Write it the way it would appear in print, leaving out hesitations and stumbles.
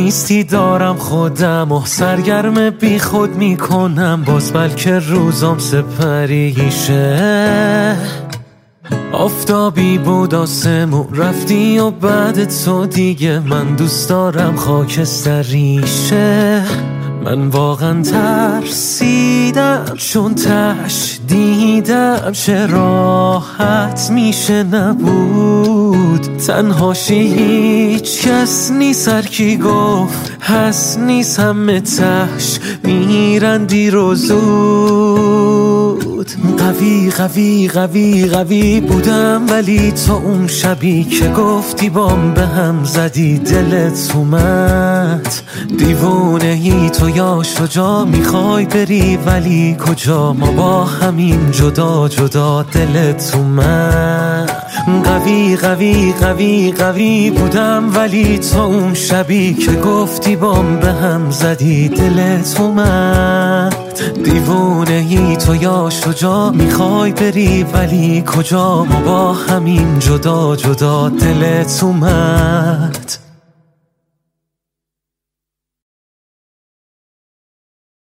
نیستی دارم خودم و سرگرم بی خود میکنم، باز بلکه روزام سپریشه. آفتابی بود آسمون رفتی و بعد تو دیگه من دوست دارم خاکستریشه. من واقعا ترسیدم چون تش دیدم چه راحت میشه نبود تنهاشی، هیچ کس نیست، هر کی گفت هست نیست، همه تش میرن دیر و زود. قوی قوی قوی قوی بودم ولی تو اون شبی که گفتی بام به هم زدی دلت اومد. دیوونه ای تو یا شجاع میخوای بری ولی کجا، ما با همین جدا جدا دلت اومد. قوی قوی قوی قوی بودم ولی تو اون شبی که گفتی بام به هم زدی دلت اومد. دیوونه ای تو یا شجاع میخوای بری ولی کجا، ما با همین جدا جدا دلت اومد.